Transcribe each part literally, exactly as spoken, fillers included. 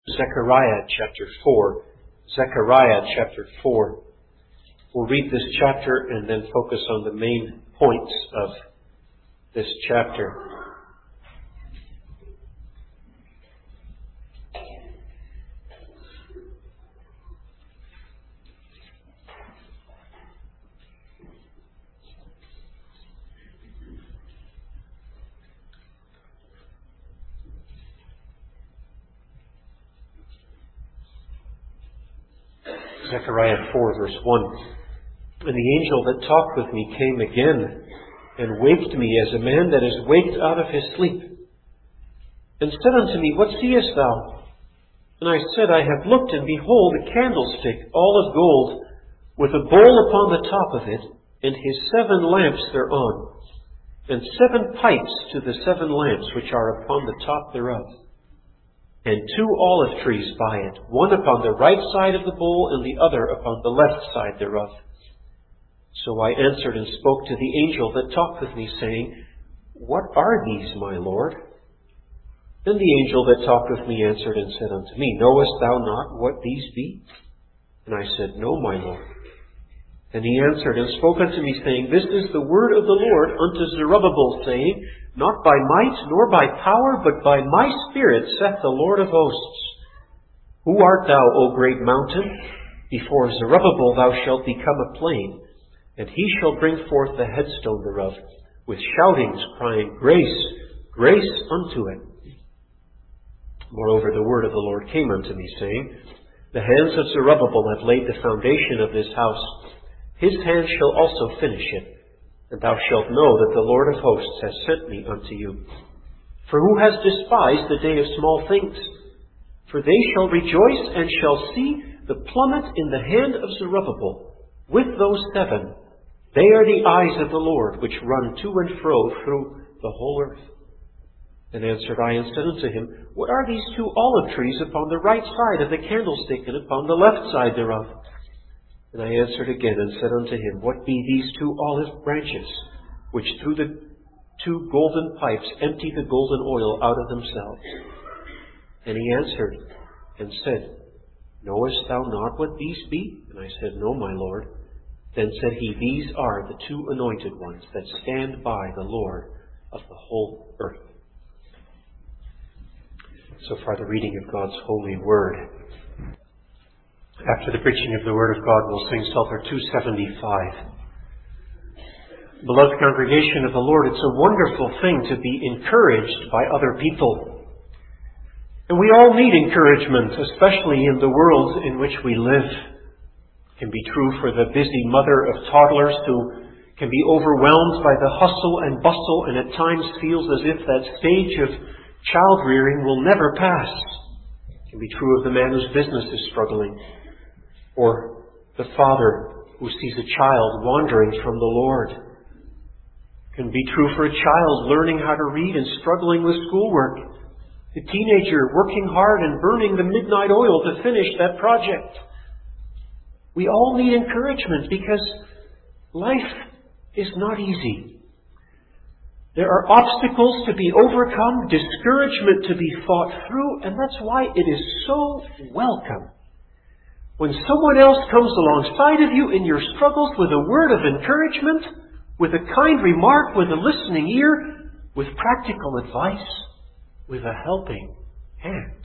Zechariah chapter four. Zechariah chapter four. We'll read this chapter and then focus on the main points of this chapter. Zechariah four, verse one. And the angel that talked with me came again, and waked me as a man that is waked out of his sleep, and said unto me, What seest thou? And I said, I have looked, and behold, a candlestick, all of gold, with a bowl upon the top of it, and his seven lamps thereon, and seven pipes to the seven lamps which are upon the top thereof, and two olive trees by it, one upon the right side of the bowl, and the other upon the left side thereof. So I answered and spoke to the angel that talked with me, saying, What are these, my Lord? Then the angel that talked with me answered and said unto me, Knowest thou not what these be? And I said, No, my Lord. And he answered and spoke unto me, saying, This is the word of the Lord unto Zerubbabel, saying, Not by might nor by power, but by my Spirit, saith the Lord of hosts. Who art thou, O great mountain? Before Zerubbabel thou shalt become a plain, and he shall bring forth the headstone thereof, with shoutings, crying, Grace, grace unto it. Moreover, the word of the Lord came unto me, saying, The hands of Zerubbabel have laid the foundation of this house. His hand shall also finish it. And thou shalt know that the Lord of hosts has sent me unto you. For who has despised the day of small things? For they shall rejoice and shall see the plummet in the hand of Zerubbabel, with those seven. They are the eyes of the Lord, which run to and fro through the whole earth. Then answered I and said unto him, What are these two olive trees upon the right side of the candlestick, and upon the left side thereof? And I answered again and said unto him, What be these two olive branches, which through the two golden pipes empty the golden oil out of themselves? And he answered and said, Knowest thou not what these be? And I said, No, my Lord. Then said he, These are the two anointed ones that stand by the Lord of the whole earth. So far the reading of God's holy word. After the preaching of the Word of God, we'll sing Psalter two seventy-five. Beloved congregation of the Lord, it's a wonderful thing to be encouraged by other people. And we all need encouragement, especially in the world in which we live. It can be true for the busy mother of toddlers who can be overwhelmed by the hustle and bustle and at times feels as if that stage of child rearing will never pass. It can be true of the man whose business is struggling, or the father who sees a child wandering from the Lord. It can be true for a child learning how to read and struggling with schoolwork. A teenager working hard and burning the midnight oil to finish that project. We all need encouragement because life is not easy. There are obstacles to be overcome, discouragement to be fought through, and that's why it is so welcome when someone else comes alongside of you in your struggles with a word of encouragement, with a kind remark, with a listening ear, with practical advice, with a helping hand.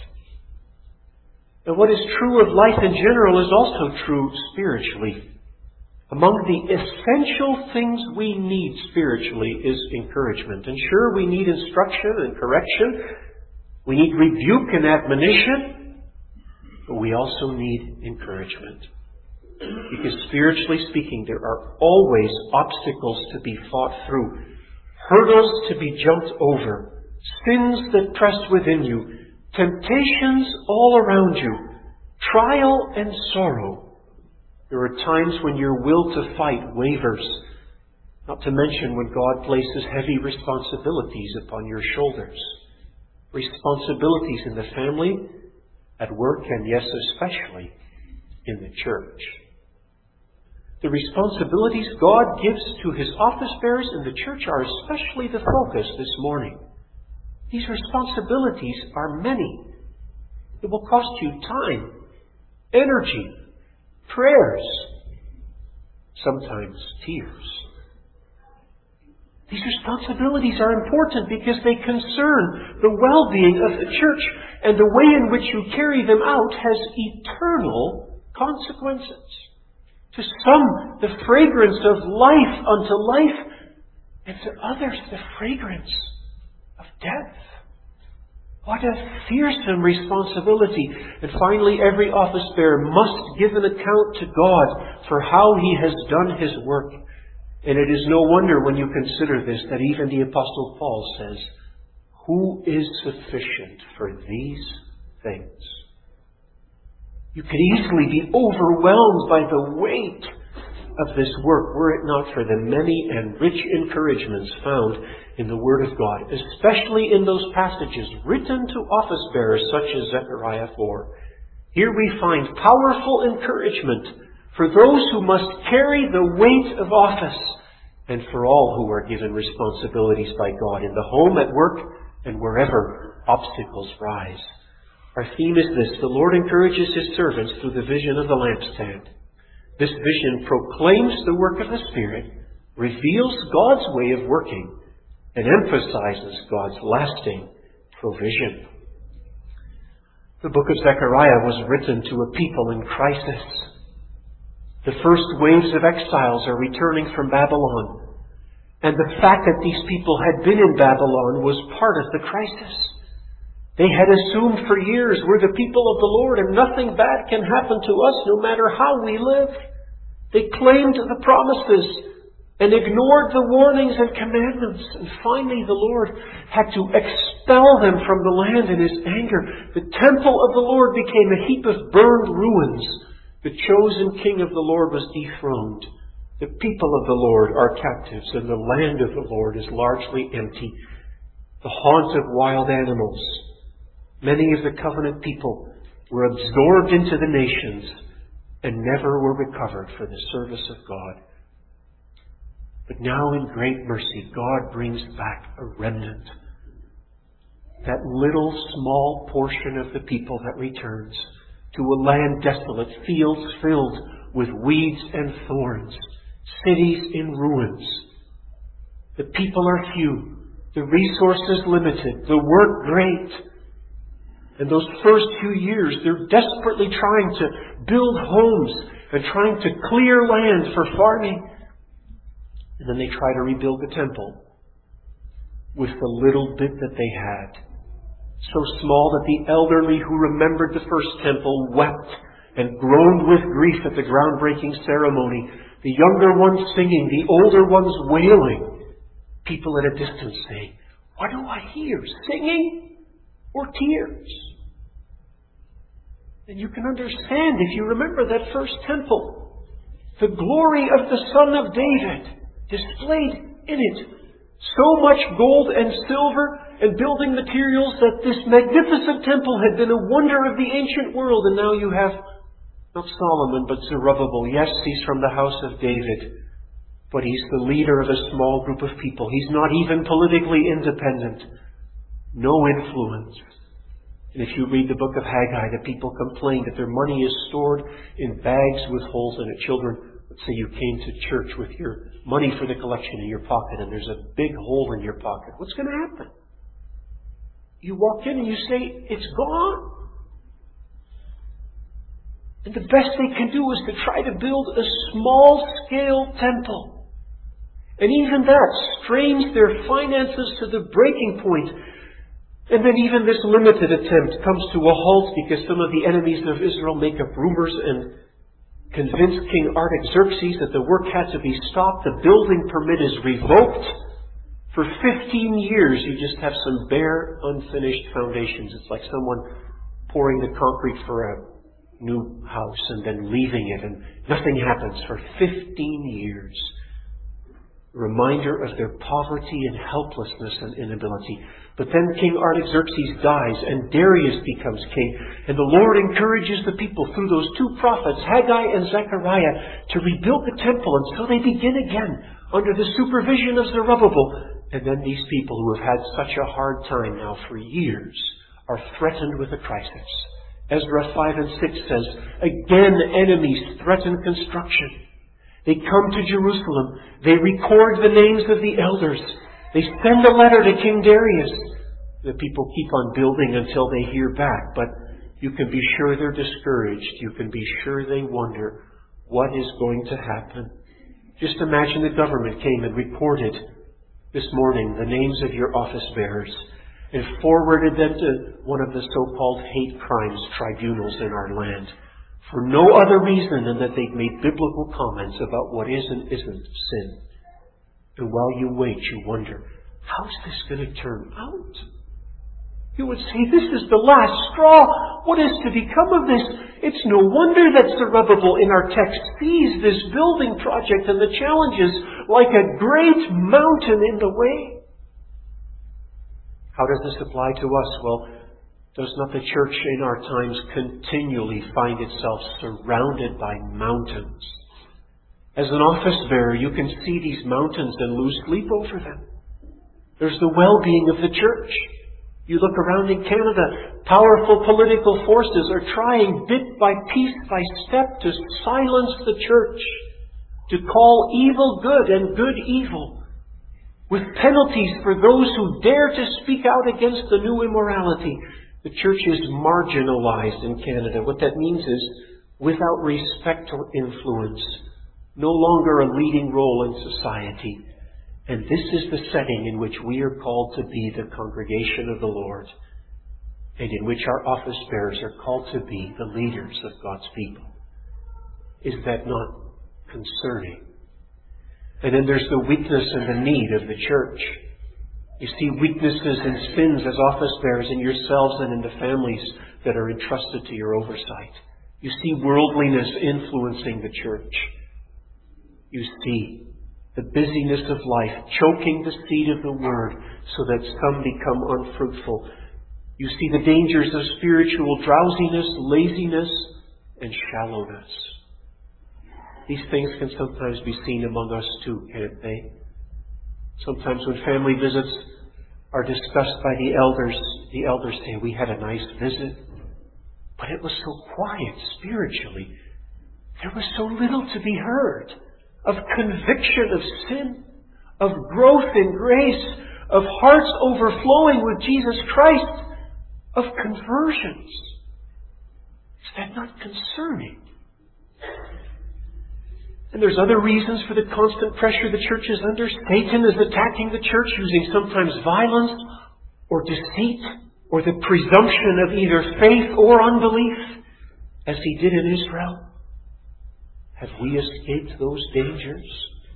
And what is true of life in general is also true spiritually. Among the essential things we need spiritually is encouragement. And sure, we need instruction and correction. We need rebuke and admonition. But we also need encouragement. Because spiritually speaking, there are always obstacles to be fought through, hurdles to be jumped over, sins that press within you, temptations all around you, trial and sorrow. There are times when your will to fight wavers, not to mention when God places heavy responsibilities upon your shoulders. Responsibilities in the family, at work, and yes, especially in the church. The responsibilities God gives to His office bearers in the church are especially the focus this morning. These responsibilities are many. It will cost you time, energy, prayers, sometimes tears. These responsibilities are important because they concern the well-being of the church, and the way in which you carry them out has eternal consequences. To some, the fragrance of life unto life, and to others, the fragrance of death. What a fearsome responsibility. And finally, every office bearer must give an account to God for how he has done his work. And it is no wonder when you consider this that even the Apostle Paul says, "Who is sufficient for these things?" You could easily be overwhelmed by the weight of this work were it not for the many and rich encouragements found in the Word of God, especially in those passages written to office bearers such as Zechariah four. Here we find powerful encouragement for those who must carry the weight of office, and for all who are given responsibilities by God in the home, at work, and wherever obstacles rise. Our theme is this: the Lord encourages His servants through the vision of the lampstand. This vision proclaims the work of the Spirit, reveals God's way of working, and emphasizes God's lasting provision. The book of Zechariah was written to a people in crisis. The first waves of exiles are returning from Babylon. And the fact that these people had been in Babylon was part of the crisis. They had assumed for years, we're the people of the Lord and nothing bad can happen to us no matter how we live. They claimed the promises and ignored the warnings and commandments. And finally the Lord had to expel them from the land in His anger. The temple of the Lord became a heap of burned ruins. The chosen king of the Lord was dethroned. The people of the Lord are captives, and the land of the Lord is largely empty, the haunt of wild animals. Many of the covenant people were absorbed into the nations and never were recovered for the service of God. But now in great mercy, God brings back a remnant. That little small portion of the people that returns to a land desolate, fields filled with weeds and thorns, cities in ruins. The people are few, the resources limited, the work great. In those first few years, they're desperately trying to build homes and trying to clear land for farming. And then they try to rebuild the temple with the little bit that they had. So small that the elderly who remembered the first temple wept and groaned with grief at the groundbreaking ceremony. The younger ones singing, the older ones wailing. People at a distance saying, "What do I hear? Singing or tears?" And you can understand if you remember that first temple. The glory of the Son of David displayed in it. So much gold and silver and building materials that this magnificent temple had been a wonder of the ancient world. And now you have not Solomon, but Zerubbabel. Yes, he's from the house of David, but he's the leader of a small group of people. He's not even politically independent. No influence. And if you read the book of Haggai, the people complain that their money is stored in bags with holes in it. Children, let's say you came to church with your money for the collection in your pocket and there's a big hole in your pocket. What's going to happen? You walk in and you say, "It's gone." And the best they can do is to try to build a small-scale temple. And even that strains their finances to the breaking point. And then even this limited attempt comes to a halt because some of the enemies of Israel make up rumors and convince King Artaxerxes that the work had to be stopped. The building permit is revoked. For fifteen years, you just have some bare, unfinished foundations. It's like someone pouring the concrete for a new house and then leaving it, and nothing happens for fifteen years. A reminder of their poverty and helplessness and inability. But then King Artaxerxes dies and Darius becomes king. And the Lord encourages the people through those two prophets, Haggai and Zechariah, to rebuild the temple. And so they begin again under the supervision of Zerubbabel. And then these people who have had such a hard time now for years are threatened with a crisis. Ezra five and six says, again enemies threaten construction. They come to Jerusalem. They record the names of the elders. They send a letter to King Darius. The people keep on building until they hear back, but you can be sure they're discouraged. You can be sure they wonder what is going to happen. Just imagine the government came and reported this morning the names of your office bearers and forwarded them to one of the so-called hate crimes tribunals in our land for no other reason than that they've made biblical comments about what is and isn't sin. And while you wait, you wonder, how's this going to turn out? You would say, this is the last straw. What is to become of this? It's no wonder that Zerubbabel in our text sees this building project and the challenges like a great mountain in the way. How does this apply to us? Well, does not the church in our times continually find itself surrounded by mountains? As an office bearer, you can see these mountains and lose sleep over them. There's the well-being of the church. You look around in Canada, powerful political forces are trying bit by piece by step to silence the church, to call evil good and good evil, with penalties for those who dare to speak out against the new immorality. The church is marginalized in Canada. What that means is without respect or influence, no longer a leading role in society. And this is the setting in which we are called to be the congregation of the Lord, and in which our office bearers are called to be the leaders of God's people. Is that not concerning? And then there's the weakness and the need of the church. You see weaknesses and sins as office bearers in yourselves and in the families that are entrusted to your oversight. You see worldliness influencing the church. You see the busyness of life choking the seed of the Word so that some become unfruitful. You see the dangers of spiritual drowsiness, laziness, and shallowness. These things can sometimes be seen among us too, can't they? Sometimes when family visits are discussed by the elders, the elders say, we had a nice visit, but it was so quiet spiritually. There was so little to be heard of conviction of sin, of growth in grace, of hearts overflowing with Jesus Christ, of conversions. Is that not concerning? And there's other reasons for the constant pressure the church is under. Satan is attacking the church using sometimes violence or deceit or the presumption of either faith or unbelief, as he did in Israel. Have we escaped those dangers?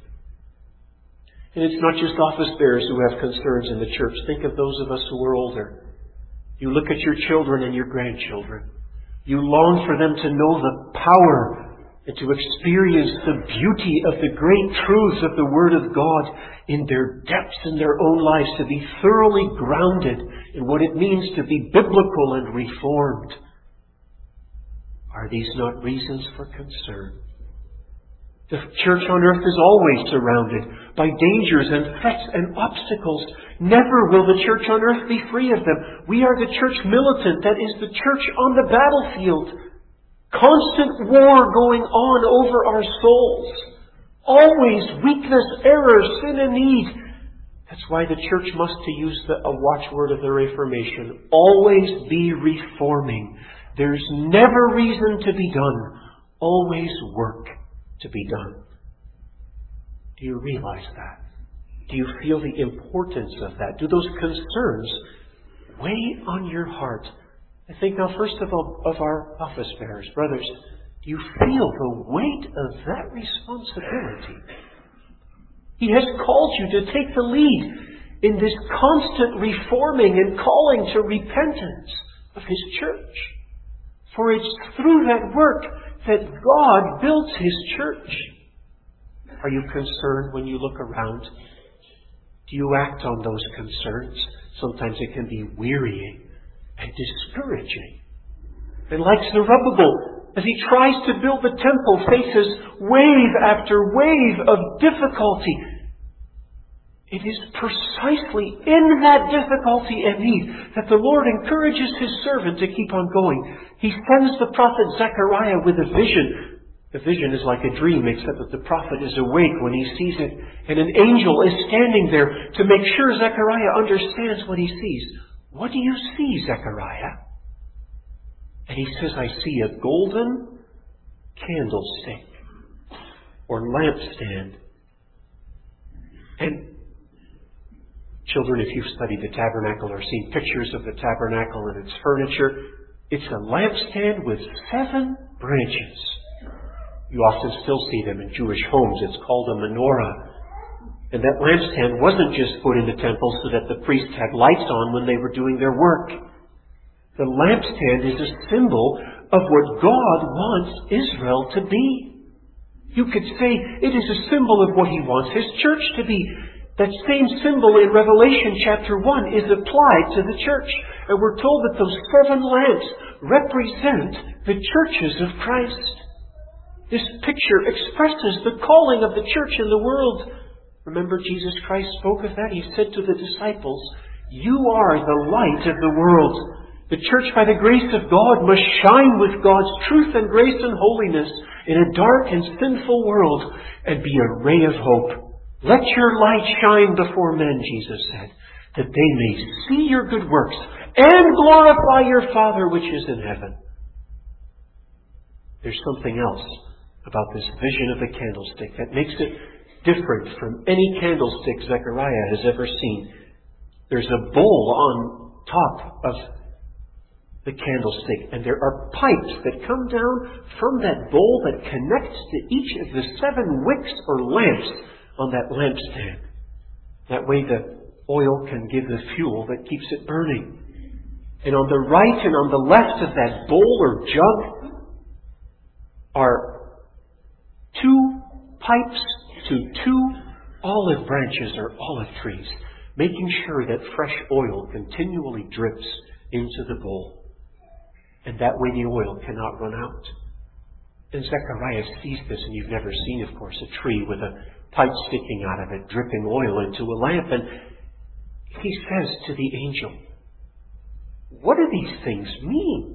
And it's not just office bearers who have concerns in the church. Think of those of us who are older. You look at your children and your grandchildren. You long for them to know the power and to experience the beauty of the great truths of the Word of God in their depths in their own lives, to be thoroughly grounded in what it means to be biblical and reformed. Are these not reasons for concern? The church on earth is always surrounded by dangers and threats and obstacles. Never will the church on earth be free of them. We are the church militant, that is the church on the battlefield. Constant war going on over our souls. Always weakness, error, sin and need. That's why the church must, to use the, a watchword of the Reformation, always be reforming. There's never reason to be done. Always work to be done. Do you realize that? Do you feel the importance of that? Do those concerns weigh on your heart? I think now first of all of our office bearers, brothers, do you feel the weight of that responsibility? He has called you to take the lead in this constant reforming and calling to repentance of His church. For it's through that work that God builds His church. Are you concerned when you look around? Do you act on those concerns? Sometimes it can be wearying and discouraging. And like Zerubbabel, as he tries to build the temple, faces wave after wave of difficulty. It is precisely in that difficulty and need that the Lord encourages His servant to keep on going. He sends the prophet Zechariah with a vision. The vision is like a dream, except that the prophet is awake when he sees it. And an angel is standing there to make sure Zechariah understands what he sees. What do you see, Zechariah? And he says, I see a golden candlestick or lampstand. And children, if you've studied the tabernacle or seen pictures of the tabernacle and its furniture, it's a lampstand with seven branches. You often still see them in Jewish homes. It's called a menorah. And that lampstand wasn't just put in the temple so that the priests had lights on when they were doing their work. The lampstand is a symbol of what God wants Israel to be. You could say it is a symbol of what He wants His church to be. That same symbol in Revelation chapter one is applied to the church. And we're told that those seven lamps represent the churches of Christ. This picture expresses the calling of the church in the world. Remember, Jesus Christ spoke of that. He said to the disciples, you are the light of the world. The church, by the grace of God, must shine with God's truth and grace and holiness in a dark and sinful world and be a ray of hope. Let your light shine before men, Jesus said, that they may see your good works and glorify your Father which is in heaven. There's something else about this vision of the candlestick that makes it different from any candlestick Zechariah has ever seen. There's a bowl on top of the candlestick, and there are pipes that come down from that bowl that connects to each of the seven wicks or lamps on that lampstand. That way the oil can give the fuel that keeps it burning. And on the right and on the left of that bowl or jug are two pipes to two olive branches or olive trees, making sure that fresh oil continually drips into the bowl. And that way the oil cannot run out. And Zechariah sees this, and you've never seen, of course, a tree with a pipe sticking out of it, dripping oil into a lamp. And he says to the angel, what do these things mean?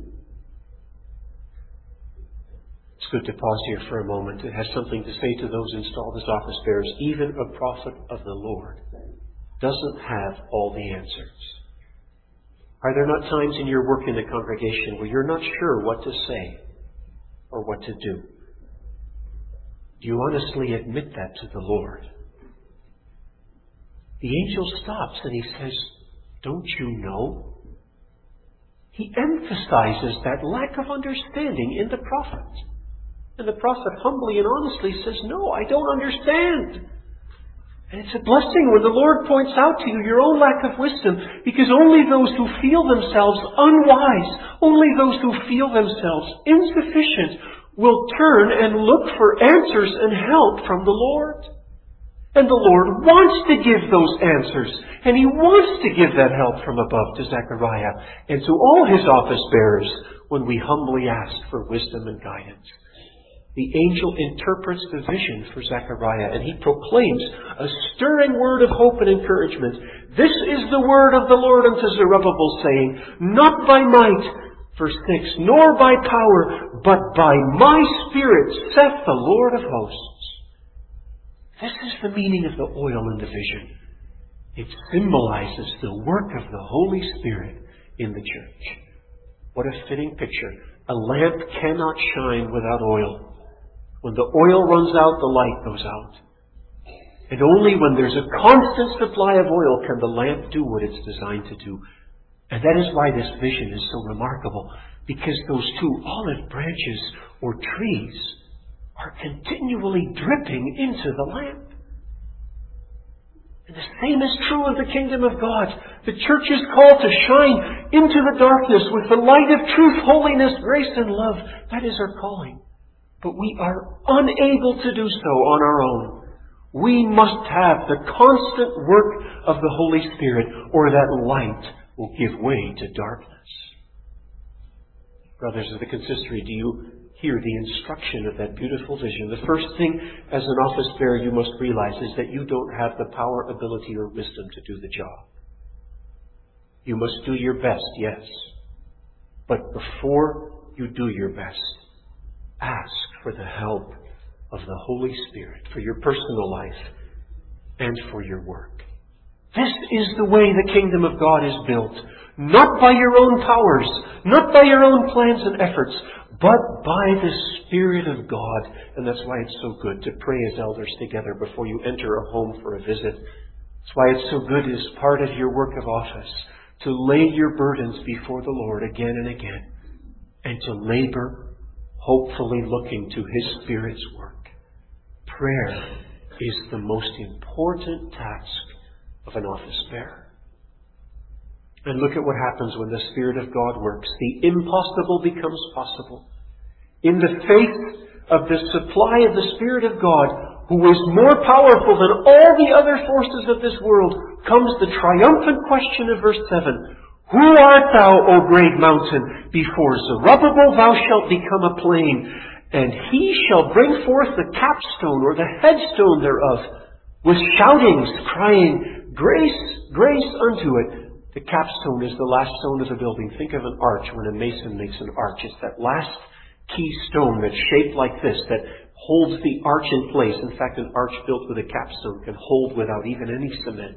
It's good to pause here for a moment. It has something to say to those installed as office bearers. Even a prophet of the Lord doesn't have all the answers. Are there not times in your work in the congregation where you're not sure what to say or what to do? Do you honestly admit that to the Lord? The angel stops and he says, don't you know? He emphasizes that lack of understanding in the prophet. And the prophet humbly and honestly says, no, I don't understand. And it's a blessing when the Lord points out to you your own lack of wisdom, because only those who feel themselves unwise, only those who feel themselves insufficient will turn and look for answers and help from the Lord. And the Lord wants to give those answers, and He wants to give that help from above to Zechariah and to all His office bearers when we humbly ask for wisdom and guidance. The angel interprets the vision for Zechariah, and he proclaims a stirring word of hope and encouragement. This is the word of the Lord unto Zerubbabel, saying, not by might, verse six, nor by power, but by my Spirit, saith the Lord of hosts. This is the meaning of the oil in the vision. It symbolizes the work of the Holy Spirit in the church. What a fitting picture. A lamp cannot shine without oil. When the oil runs out, the light goes out. And only when there's a constant supply of oil can the lamp do what it's designed to do. And that is why this vision is so remarkable, because those two olive branches or trees are continually dripping into the lamp. And the same is true of the kingdom of God. The church is called to shine into the darkness with the light of truth, holiness, grace, and love. That is our calling. But we are unable to do so on our own. We must have the constant work of the Holy Spirit, or that light will give way to darkness. Brothers of the consistory, do you hear the instruction of that beautiful vision. The first thing as an office bearer you must realize is that you don't have the power, ability, or wisdom to do the job. You must do your best, yes. But before you do your best, ask for the help of the Holy Spirit for your personal life and for your work. This is the way the kingdom of God is built. Not by your own powers, not by your own plans and efforts, but by the Spirit of God. And that's why it's so good to pray as elders together before you enter a home for a visit. That's why it's so good as part of your work of office to lay your burdens before the Lord again and again, and to labor, hopefully looking to His Spirit's work. Prayer is the most important task of an office bearer. And look at what happens when the Spirit of God works. The impossible becomes possible. In the faith of the supply of the Spirit of God, who is more powerful than all the other forces of this world, comes the triumphant question of verse seven. Who art thou, O great mountain? Before Zerubbabel thou shalt become a plain, and he shall bring forth the capstone, or the headstone thereof, with shoutings, crying, Grace, grace unto it. The capstone is the last stone of the building. Think of an arch when a mason makes an arch. It's that last key stone that's shaped like this that holds the arch in place. In fact, an arch built with a capstone can hold without even any cement.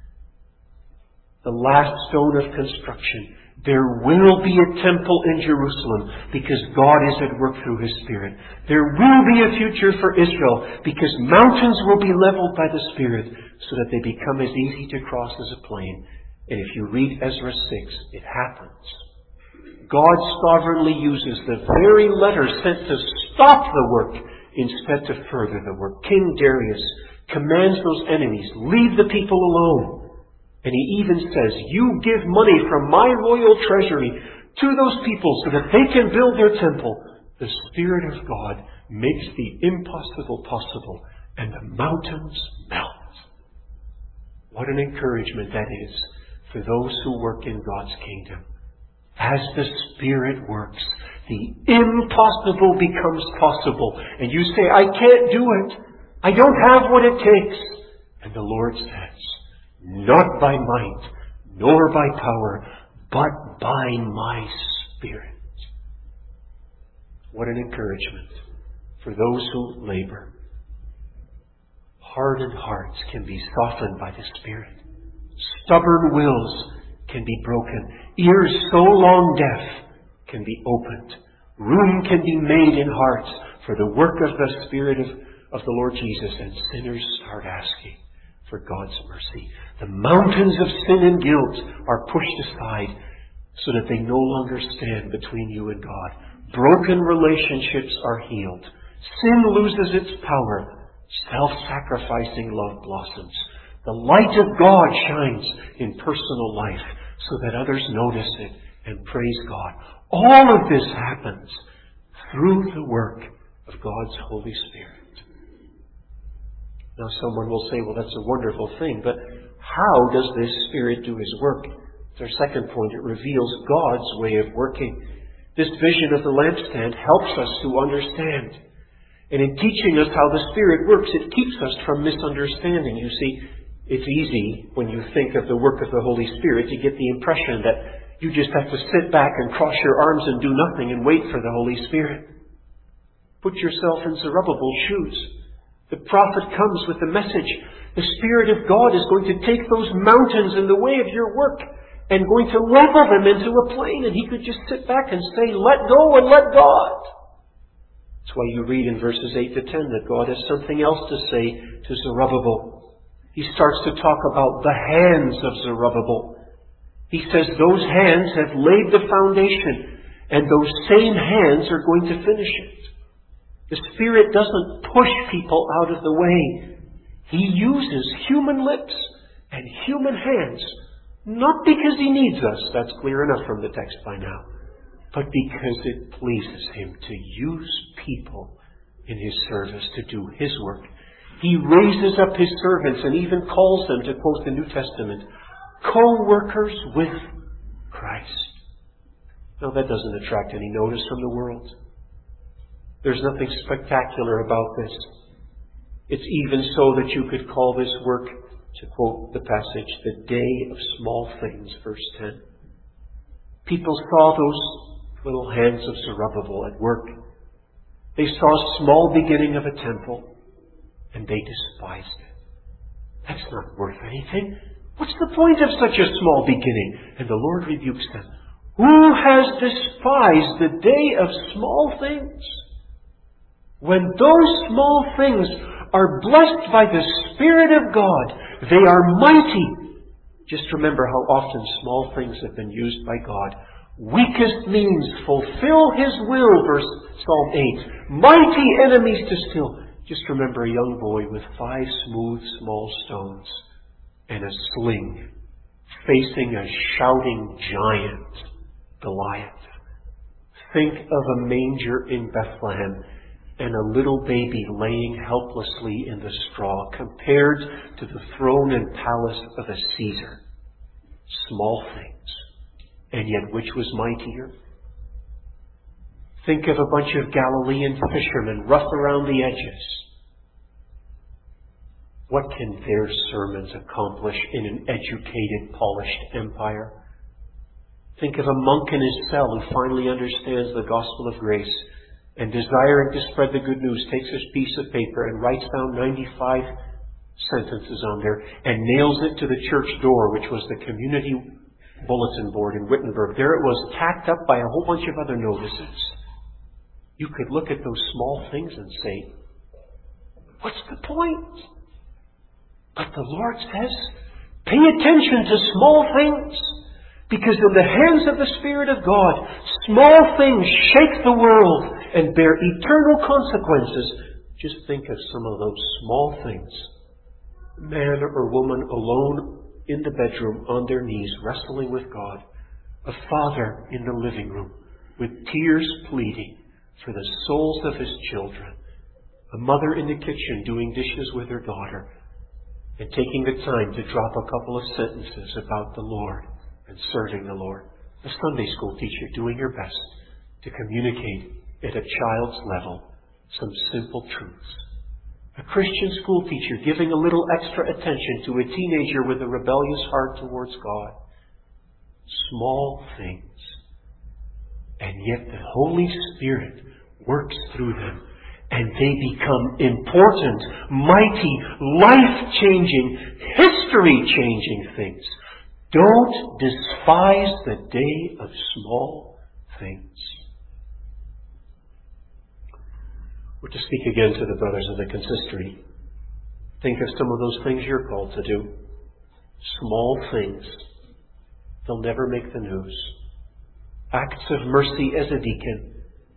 The last stone of construction. There will be a temple in Jerusalem because God is at work through His Spirit. There will be a future for Israel because mountains will be leveled by the Spirit so that they become as easy to cross as a plain. And if you read Ezra six, it happens. God sovereignly uses the very letter sent to stop the work instead to further the work. King Darius commands those enemies, leave the people alone. And he even says, you give money from my royal treasury to those people so that they can build their temple. The Spirit of God makes the impossible possible, and the mountains melt. What an encouragement that is for those who work in God's kingdom. As the Spirit works, the impossible becomes possible. And you say, I can't do it. I don't have what it takes. And the Lord says, not by might, nor by power, but by my Spirit. What an encouragement for those who labor. Hardened hearts can be softened by the Spirit. Stubborn wills can be broken. Ears so long deaf can be opened. Room can be made in hearts for the work of the Spirit of, of the Lord Jesus, and sinners start asking for God's mercy. The mountains of sin and guilt are pushed aside so that they no longer stand between you and God. Broken relationships are healed. Sin loses its power. Self-sacrificing love blossoms. The light of God shines in personal life so that others notice it and praise God. All of this happens through the work of God's Holy Spirit. Now someone will say, well, that's a wonderful thing, but how does this Spirit do His work? It's our second point. It reveals God's way of working. This vision of the lampstand helps us to understand. And in teaching us how the Spirit works, it keeps us from misunderstanding. You see, it's easy when you think of the work of the Holy Spirit to get the impression that you just have to sit back and cross your arms and do nothing and wait for the Holy Spirit. Put yourself in Zerubbabel's shoes. The prophet comes with the message. The Spirit of God is going to take those mountains in the way of your work and going to level them into a plain. And he could just sit back and say, let go and let God. That's why you read in verses eight to ten that God has something else to say to Zerubbabel. He starts to talk about the hands of Zerubbabel. He says those hands have laid the foundation, and those same hands are going to finish it. The Spirit doesn't push people out of the way. He uses human lips and human hands, not because He needs us, that's clear enough from the text by now, but because it pleases Him to use people in His service to do His work. He raises up His servants and even calls them, to quote the New Testament, co-workers with Christ. Now that doesn't attract any notice from the world. There's nothing spectacular about this. It's even so that you could call this work, to quote the passage, the day of small things, verse ten. People saw those little hands of Zerubbabel at work. They saw a small beginning of a temple, and they despised it. That's not worth anything. What's the point of such a small beginning? And the Lord rebukes them. Who has despised the day of small things? When those small things are blessed by the Spirit of God, they are mighty. Just remember how often small things have been used by God. Weakest means fulfill His will, verse Psalm eight. Mighty enemies to still. Just remember a young boy with five smooth small stones and a sling facing a shouting giant, Goliath. Think of a manger in Bethlehem and a little baby laying helplessly in the straw compared to the throne and palace of a Caesar. Small things. And yet which was mightier? Think of a bunch of Galilean fishermen rough around the edges. What can their sermons accomplish in an educated, polished empire? Think of a monk in his cell who finally understands the gospel of grace and, desiring to spread the good news, takes a piece of paper and writes down ninety-five sentences on there and nails it to the church door, which was the community bulletin board in Wittenberg. There it was, tacked up by a whole bunch of other notices. You could look at those small things and say, what's the point? But the Lord says, pay attention to small things, because in the hands of the Spirit of God, small things shake the world and bear eternal consequences. Just think of some of those small things. Man or woman alone in the bedroom on their knees wrestling with God. A father in the living room with tears pleading for the souls of his children. A mother in the kitchen doing dishes with her daughter and taking the time to drop a couple of sentences about the Lord and serving the Lord. A Sunday school teacher doing her best to communicate at a child's level some simple truths. A Christian school teacher giving a little extra attention to a teenager with a rebellious heart towards God. Small things. And yet the Holy Spirit works through them and they become important, mighty, life-changing, history-changing things. Don't despise the day of small things. Or to speak again to the brothers of the consistory, think of some of those things you're called to do. Small things. They'll never make the news. Acts of mercy as a deacon.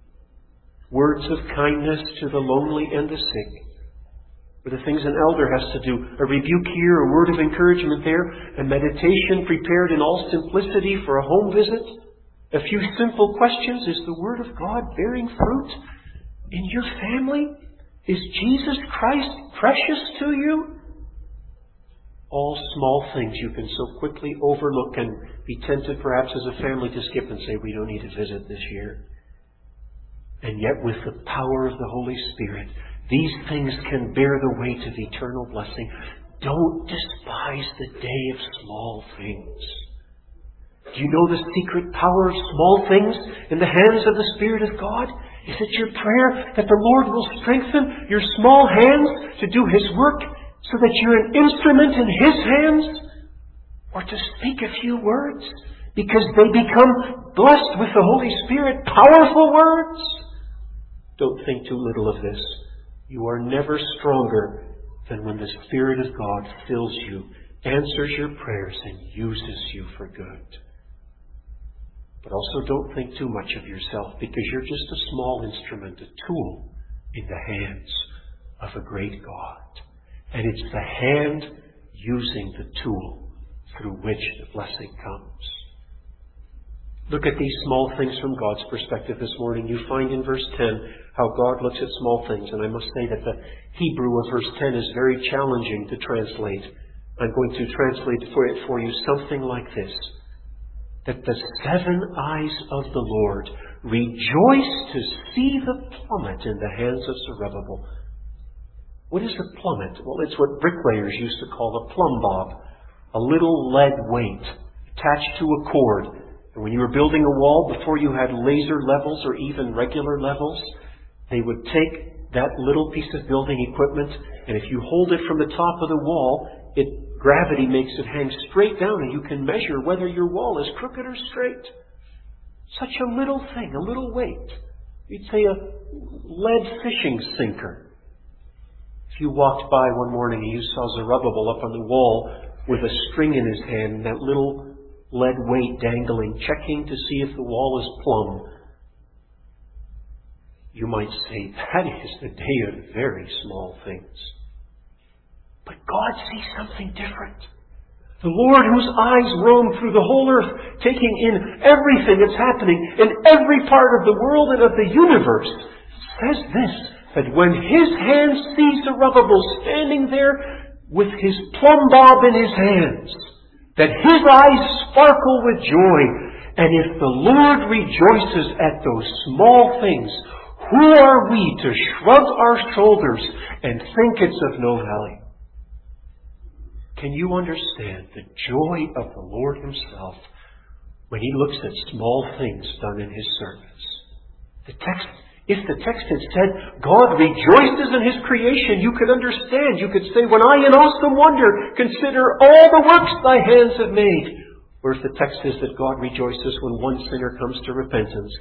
Words of kindness to the lonely and the sick. Or the things an elder has to do. A rebuke here, a word of encouragement there. A meditation prepared in all simplicity for a home visit. A few simple questions. Is the Word of God bearing fruit in your family? Is Jesus Christ precious to you? All small things you can so quickly overlook and be tempted perhaps as a family to skip and say, we don't need to visit this year. And yet with the power of the Holy Spirit, these things can bear the weight of eternal blessing. Don't despise the day of small things. Do you know the secret power of small things in the hands of the Spirit of God? Is it your prayer that the Lord will strengthen your small hands to do His work so that you're an instrument in His hands? Or to speak a few words because they become blessed with the Holy Spirit, powerful words? Don't think too little of this. You are never stronger than when the Spirit of God fills you, answers your prayers, and uses you for good. But also don't think too much of yourself, because you're just a small instrument, a tool in the hands of a great God. And it's the hand using the tool through which the blessing comes. Look at these small things from God's perspective this morning. You find in verse ten how God looks at small things. And I must say that the Hebrew of verse ten is very challenging to translate. I'm going to translate for it for you something like this. That the seven eyes of the Lord Rejoice to see the plummet in the hands of Zerubbabel. What is a plummet? Well, it's what bricklayers used to call a plumb bob. A little lead weight attached to a cord. And when you were building a wall, before you had laser levels or even regular levels, they would take that little piece of building equipment, and if you hold it from the top of the wall, it gravity makes it hang straight down, and you can measure whether your wall is crooked or straight. Such a little thing, a little weight. You'd say a lead fishing sinker. If you walked by one morning and you saw Zerubbabel up on the wall with a string in his hand, and that little lead weight dangling, checking to see if the wall is plumb, you might say, that is the day of very small things. But God sees something different. The Lord, whose eyes roam through the whole earth, taking in everything that's happening in every part of the world and of the universe, says this, that when His hand sees Zerubbabel standing there with his plumb bob in his hands, that His eyes sparkle with joy. And if the Lord rejoices at those small things, who are we to shrug our shoulders and think it's of no value? Can you understand the joy of the Lord Himself when He looks at small things done in His service? The text, if the text had said, God rejoices in His creation, you could understand. You could say, when I in awesome wonder consider all the works Thy hands have made. Or if the text is that God rejoices when one sinner comes to repentance,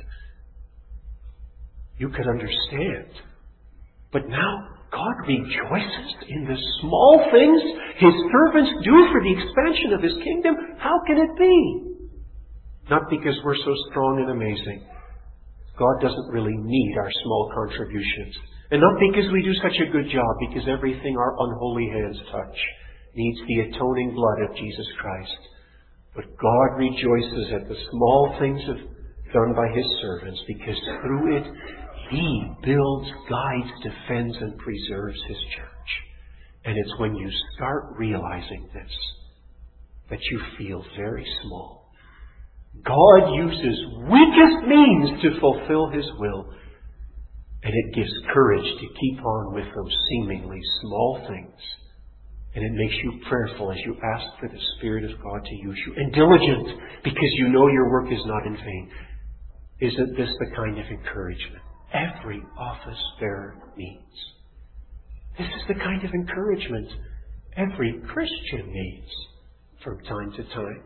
you could understand. But now, God rejoices in the small things His servants do for the expansion of His kingdom. How can it be? Not because we're so strong and amazing. God doesn't really need our small contributions. And not because we do such a good job, because everything our unholy hands touch needs the atoning blood of Jesus Christ. But God rejoices at the small things of, done by His servants, because through it, He builds, guides, defends, and preserves His church. And it's when you start realizing this that you feel very small. God uses weakest means to fulfill His will. And it gives courage to keep on with those seemingly small things. And it makes you prayerful as you ask for the Spirit of God to use you. And diligent, because you know your work is not in vain. Isn't this the kind of encouragement every office bearer needs? This is the kind of encouragement every Christian needs from time to time.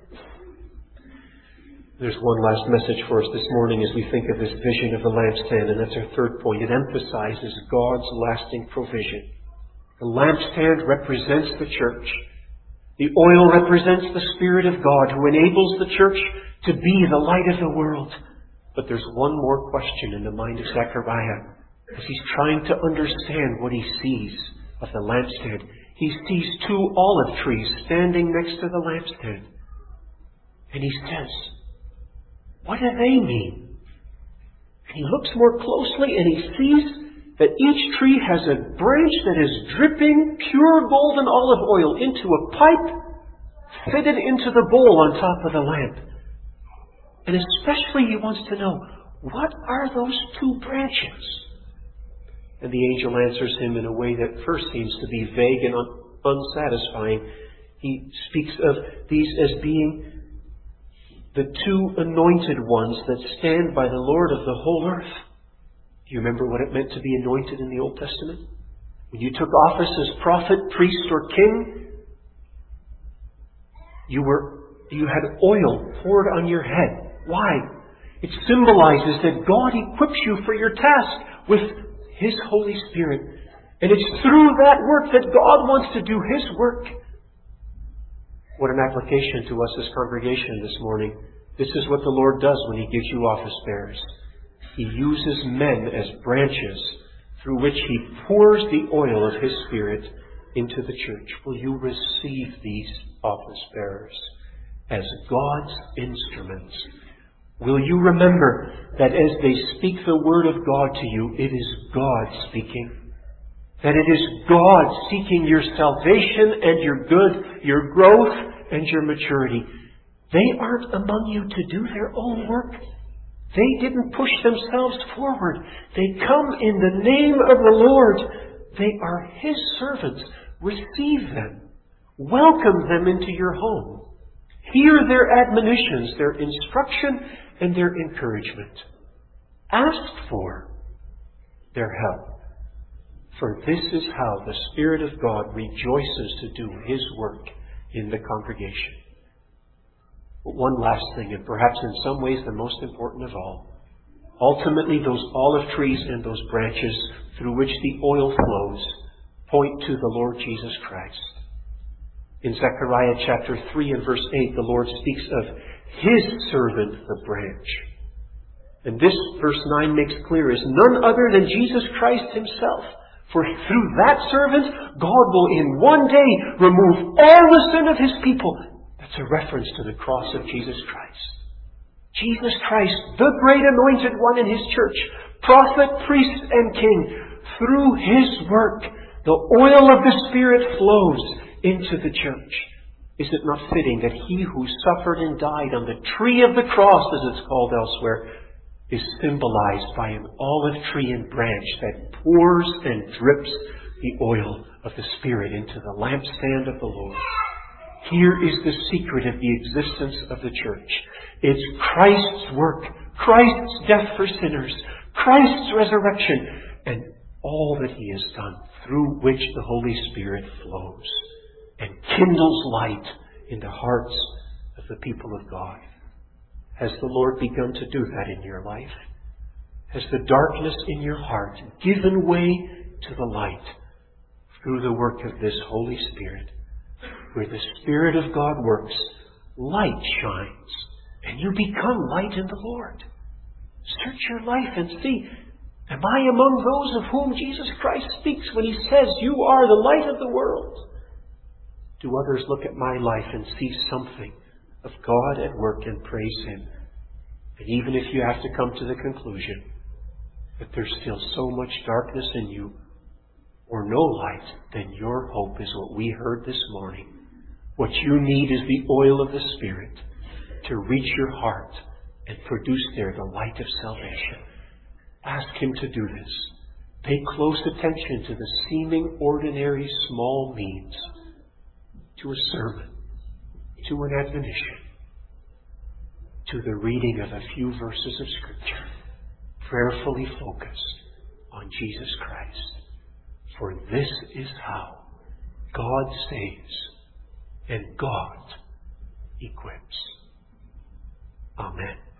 There's one last message for us this morning as we think of this vision of the lampstand, and that's our third point. It emphasizes God's lasting provision. The lampstand represents the church. The oil represents the Spirit of God who enables the church to be the light of the world. But there's one more question in the mind of Zechariah as he's trying to understand what he sees of the lampstand. He sees two olive trees standing next to the lampstand. And he says, what do they mean? And he looks more closely and he sees that each tree has a branch that is dripping pure golden olive oil into a pipe fitted into the bowl on top of the lamp. And especially he wants to know, what are those two branches? And the angel answers him in a way that first seems to be vague and un- unsatisfying. He speaks of these as being the two anointed ones that stand by the Lord of the whole earth. Do you remember what it meant to be anointed in the Old Testament? When you took office as prophet, priest, or king, you were you had oil poured on your head. Why? It symbolizes that God equips you for your task with His Holy Spirit. And it's through that work that God wants to do His work. What an application to us as congregation this morning. This is what the Lord does when He gives you office bearers. He uses men as branches through which He pours the oil of His Spirit into the church. Will you receive these office bearers as God's instruments? Will you remember that as they speak the Word of God to you, it is God speaking? That it is God seeking your salvation and your good, your growth and your maturity. They aren't among you to do their own work. They didn't push themselves forward. They come in the name of the Lord. They are His servants. Receive them. Welcome them into your home. Hear their admonitions, their instruction, and their encouragement. Ask for their help. For this is how the Spirit of God rejoices to do His work in the congregation. But one last thing, and perhaps in some ways the most important of all. Ultimately, those olive trees and those branches through which the oil flows point to the Lord Jesus Christ. In Zechariah chapter three and verse eight, the Lord speaks of His servant, the branch. And this, verse nine makes clear, is none other than Jesus Christ Himself. For through that servant, God will in one day remove all the sin of His people. That's a reference to the cross of Jesus Christ. Jesus Christ, the great anointed one in His church, prophet, priest, and king, through His work, the oil of the Spirit flows into the church. Is it not fitting that He who suffered and died on the tree of the cross, as it's called elsewhere, is symbolized by an olive tree and branch that pours and drips the oil of the Spirit into the lampstand of the Lord? Here is the secret of the existence of the church. It's Christ's work, Christ's death for sinners, Christ's resurrection, and all that He has done, through which the Holy Spirit flows and kindles light in the hearts of the people of God. Has the Lord begun to do that in your life? Has the darkness in your heart given way to the light through the work of this Holy Spirit? Where the Spirit of God works, light shines, and you become light in the Lord. Search your life and see, am I among those of whom Jesus Christ speaks when He says, you are the light of the world? Do others look at my life and see something of God at work and praise Him? And even if you have to come to the conclusion that there's still so much darkness in you, or no light, then your hope is what we heard this morning. What you need is the oil of the Spirit to reach your heart and produce there the light of salvation. Ask Him to do this. Pay close attention to the seeming ordinary small means, to a sermon, to an admonition, to the reading of a few verses of Scripture, prayerfully focused on Jesus Christ. For this is how God saves and God equips. Amen.